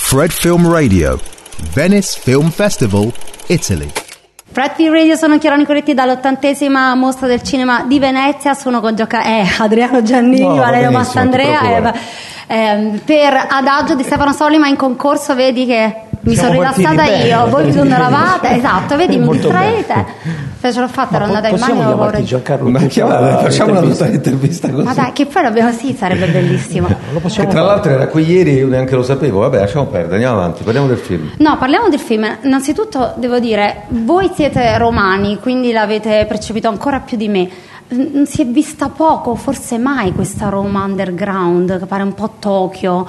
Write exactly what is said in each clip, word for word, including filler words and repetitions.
Fred Film Radio, Venice Film Festival, Italy. Fred Film Radio, sono Chiara Nicoletti dall'ottantesima mostra del cinema di Venezia. Sono con gioca- eh, Adriano Giannini, no, Valerio Mastandrea, eh, eh, per Adagio di Stefano Sollima in concorso. Vedi che mi Siamo sono rilassata io, bene. Voi vi sono eravate, esatto, vedi, mi distraete. Se ce l'ho fatta, ero andata in bagno. Vorrei... Giancarlo, ma chiamare, facciamo una nostra intervista così. Ma dai, che poi l'abbiamo, sì, sarebbe bellissimo. Che tra fare. L'altro era qui ieri, io neanche lo sapevo. Vabbè, lasciamo perdere, andiamo avanti, parliamo del film. No, parliamo del film. Innanzitutto devo dire, voi siete romani, quindi l'avete percepito ancora più di me. Si è vista poco, forse mai, questa Roma underground che pare un po' Tokyo.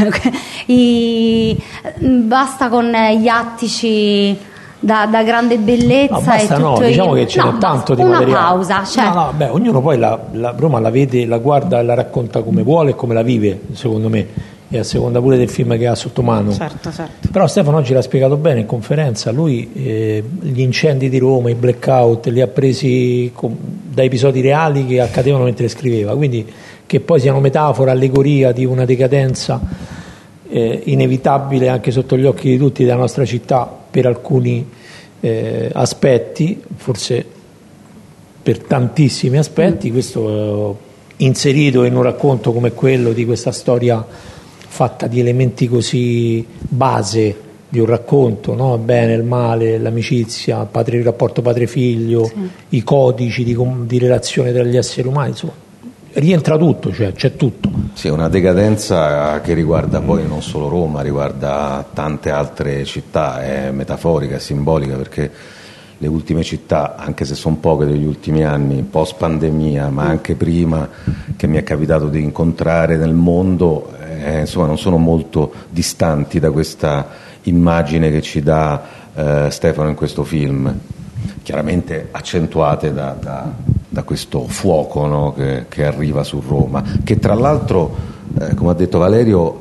I... basta con gli attici da, da grande bellezza. No, basta, e tutto no, diciamo il... che ce no, n'è tanto di una materiale. Pausa, cioè... no, no, beh, ognuno poi la, la Roma la vede, la guarda e la racconta come vuole e come la vive, secondo me, e a seconda pure del film che ha sotto mano. Certo, certo. Però Stefano oggi l'ha spiegato bene in conferenza. Lui eh, gli incendi di Roma, i blackout, li ha presi com- da episodi reali che accadevano mentre scriveva, quindi che poi siano metafora, allegoria di una decadenza eh, inevitabile anche sotto gli occhi di tutti della nostra città per alcuni eh, aspetti, forse per tantissimi aspetti. Mm. Questo eh, inserito in un racconto come quello di questa storia fatta di elementi così base di un racconto, no? Il bene, il male, l'amicizia, padre, il rapporto padre-figlio, sì. I codici di, di relazione tra gli esseri umani, insomma, rientra tutto, cioè c'è tutto. Sì, una decadenza che riguarda poi non solo Roma, riguarda tante altre città, è metaforica, è simbolica, perché le ultime città, anche se sono poche degli ultimi anni, post pandemia, ma anche prima, che mi è capitato di incontrare nel mondo, eh, insomma non sono molto distanti da questa immagine che ci dà eh, Stefano in questo film, chiaramente accentuate da, da, da questo fuoco, no, che, che arriva su Roma, che tra l'altro, eh, come ha detto Valerio,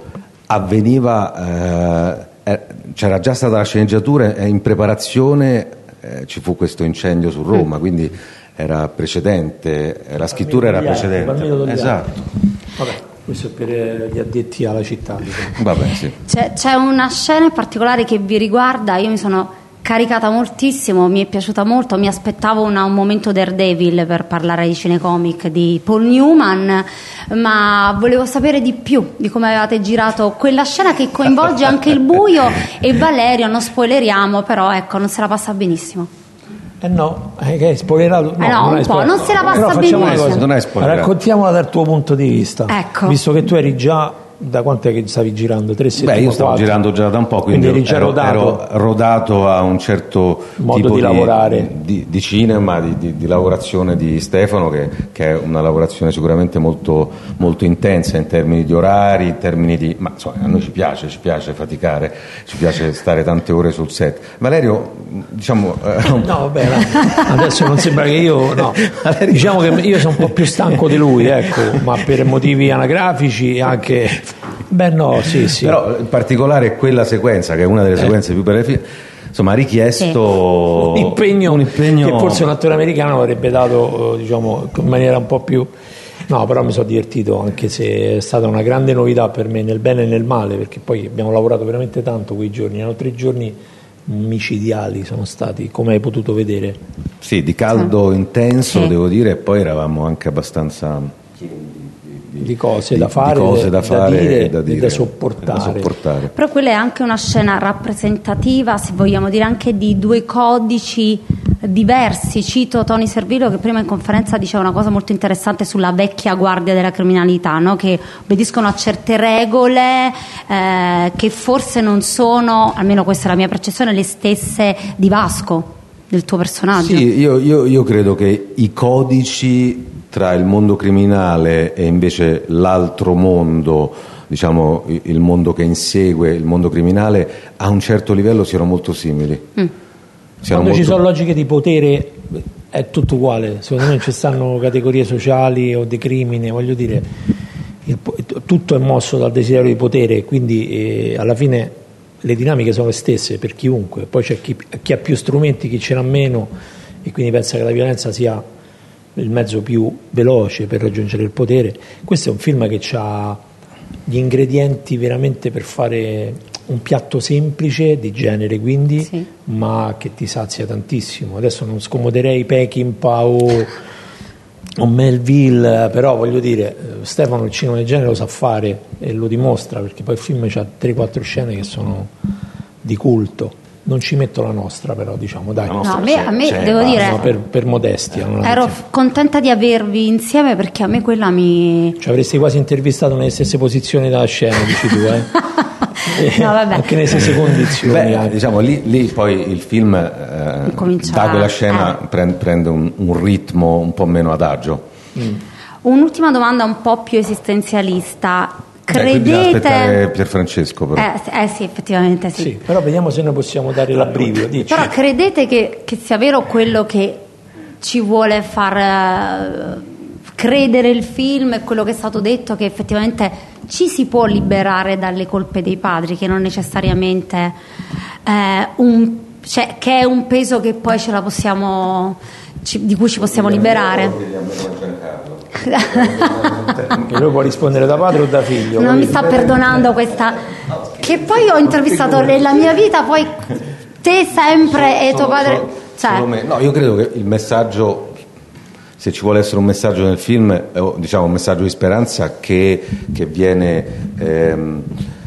avveniva, eh, c'era già stata la sceneggiatura e in preparazione Eh, ci fu questo incendio su Roma, quindi era precedente, la scrittura era precedente. Esatto. Vabbè, questo è per gli addetti alla città. Vabbè, sì. C'è, c'è una scena in particolare che vi riguarda, io mi sono caricata moltissimo, mi è piaciuta molto, mi aspettavo una, un momento Daredevil per parlare di cinecomic di Paul Newman, ma volevo sapere di più di come avevate girato quella scena che coinvolge anche il buio e Valerio, non spoileriamo, però ecco, non se la passa benissimo. Eh no, è che è spoilerato. No, eh no non un è po', spoilerato. non se la passa Però benissimo. Una cosa, non è spoilerato. Raccontiamola dal tuo punto di vista. Ecco. Visto che tu eri già, da quant'è che stavi girando? Tre settimane? Beh, io stavo quattro. girando già da un po', quindi, quindi eri ero, rodato. ero rodato a un certo modo tipo di, di lavorare, di, di cinema, di, di, di lavorazione di Stefano, che, che è una lavorazione sicuramente molto, molto intensa in termini di orari, in termini di, ma insomma a noi ci piace, ci piace faticare, ci piace stare tante ore sul set. Valerio, diciamo eh, no vabbè, adesso non sembra che io no. Diciamo che io sono un po' più stanco di lui, ecco, ma per motivi anagrafici anche. Beh no, sì, sì. Però in particolare quella sequenza, che è una delle sequenze eh. più belle film, insomma ha richiesto un impegno, un impegno che forse un attore americano avrebbe dato, diciamo, in maniera un po' più. No, però mi sono divertito, anche se è stata una grande novità per me, nel bene e nel male, perché poi abbiamo lavorato veramente tanto quei giorni, erano tre giorni micidiali, sono stati, come hai potuto vedere. Sì, di caldo sì. intenso, sì. devo dire, e poi eravamo anche abbastanza di cose di, da fare, di cose da, fare da dire, e da, dire, e da sopportare. da sopportare. Però quella è anche una scena rappresentativa, se vogliamo dire, anche di due codici diversi. Cito Tony Servillo, che prima in conferenza diceva una cosa molto interessante sulla vecchia guardia della criminalità, no? Che obbediscono a certe regole eh, che forse non sono, almeno questa è la mia percezione, le stesse di Vasco, del tuo personaggio. Sì, io, io, io credo che i codici tra il mondo criminale e invece l'altro mondo, diciamo il mondo che insegue il mondo criminale, a un certo livello siano molto simili. Mm. Quando molto... ci sono logiche di potere è tutto uguale, secondo me non ci stanno categorie sociali o di crimine, voglio dire, il, tutto è mosso dal desiderio di potere, quindi eh, alla fine le dinamiche sono le stesse per chiunque, poi c'è chi, chi ha più strumenti, chi ce n'ha meno, e quindi pensa che la violenza sia il mezzo più veloce per raggiungere il potere. Questo è un film che ha gli ingredienti veramente per fare un piatto semplice di genere, quindi, sì. ma che ti sazia tantissimo. Adesso non scomoderei Peckinpah o, o Melville, però voglio dire, Stefano il cinema del genere lo sa fare e lo dimostra, perché poi il film c'ha tre quattro scene che sono di culto. Non ci metto la nostra, però, diciamo, dai. No, a me, a me devo no, dire, no, per, per modestia. Non ero contenta di avervi insieme, perché a me quella mi... Ci avresti quasi intervistato nelle stesse posizioni dalla scena, dici tu, eh? No, vabbè. Anche nelle stesse condizioni. Beh, diciamo, lì, lì poi il film eh, da quella scena eh. prende, prende un, un ritmo un po' meno adagio. Mm. Un'ultima domanda un po' più esistenzialista. Credete... Eh, aspettare Pierfrancesco, però. Eh, eh sì, effettivamente sì. Sì, però vediamo se noi possiamo dare l'abbrivio. Dici. Però credete che, che sia vero quello che ci vuole far uh, credere il film e quello che è stato detto, che effettivamente ci si può liberare dalle colpe dei padri, che non necessariamente eh, un, cioè, che è un peso che poi ce la possiamo, ci, di cui ci possiamo liberare? Che lui può rispondere da padre o da figlio. Non mi sta perdonando questa, che poi ho intervistato nella mia vita, poi te sempre e tuo padre, cioè... No, io credo che il messaggio, se ci vuole essere un messaggio nel film, è, diciamo, un messaggio di speranza che, che viene ehm,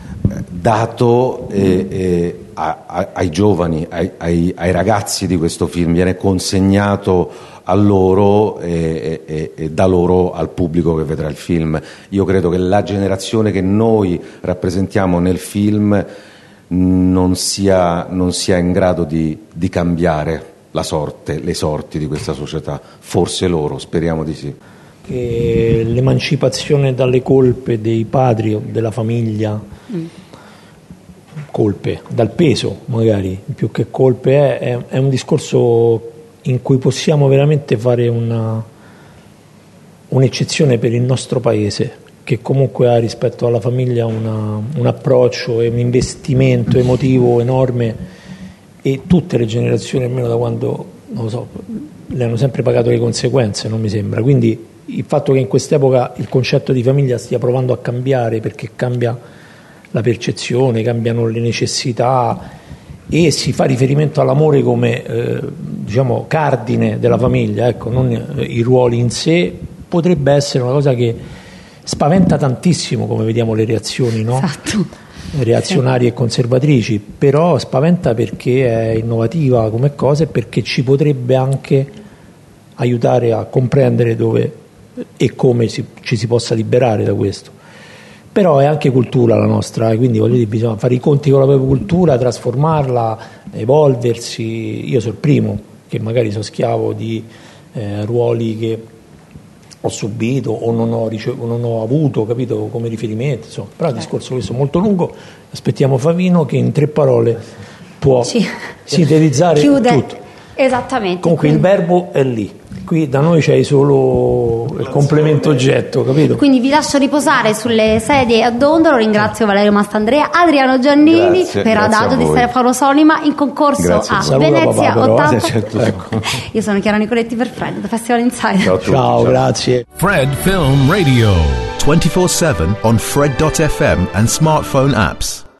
dato eh, eh, a, a, ai giovani, ai, ai, ai ragazzi di questo film, viene consegnato a loro e, e, e da loro al pubblico che vedrà il film. Io credo che la generazione che noi rappresentiamo nel film non sia, non sia in grado di, di cambiare la sorte, le sorti di questa società. Forse loro, speriamo di sì. Che l'emancipazione dalle colpe dei padri o della famiglia, mm. colpe, dal peso magari, più che colpe, è, è, è un discorso in cui possiamo veramente fare una, un'eccezione per il nostro paese, che comunque ha rispetto alla famiglia una, un approccio e un investimento emotivo enorme, e tutte le generazioni, almeno da quando, non lo so, le hanno sempre pagato le conseguenze, non mi sembra. Quindi il fatto che in quest'epoca il concetto di famiglia stia provando a cambiare, perché cambia la percezione, cambiano le necessità, e si fa riferimento all'amore come eh, diciamo cardine della famiglia, ecco, non eh, i ruoli in sé, potrebbe essere una cosa che spaventa tantissimo, come vediamo le reazioni, no? Esatto. Reazionarie, sì, e conservatrici, però spaventa perché è innovativa come cosa e perché ci potrebbe anche aiutare a comprendere dove e come si, ci si possa liberare da questo. Però è anche cultura la nostra, eh, quindi voglio dire, bisogna fare i conti con la propria cultura, trasformarla, evolversi. Io sono il primo che magari sono schiavo di eh, ruoli che ho subito o non ho, ricevuto, non ho avuto, capito, come riferimento, insomma. Però il discorso questo è molto lungo, aspettiamo Favino che in tre parole può Ci... sintetizzare Chiude. tutto. Esattamente. Comunque quindi... il verbo è lì. Qui da noi c'hai solo il complemento oggetto, capito? Quindi vi lascio riposare sulle sedie a dondolo. Ringrazio Valerio Mastandrea, Adriano Giannini, grazie, per grazie Adagio di Stefano Solima, in concorso grazie a Saluta Venezia papà, ottanta. Certo. Ecco. Io sono Chiara Nicoletti per Fred, da Festival Insider. Ciao a tutti, Ciao, ciao. grazie. Fred Film Radio twenty-four seven on Fred dot f m and smartphone apps.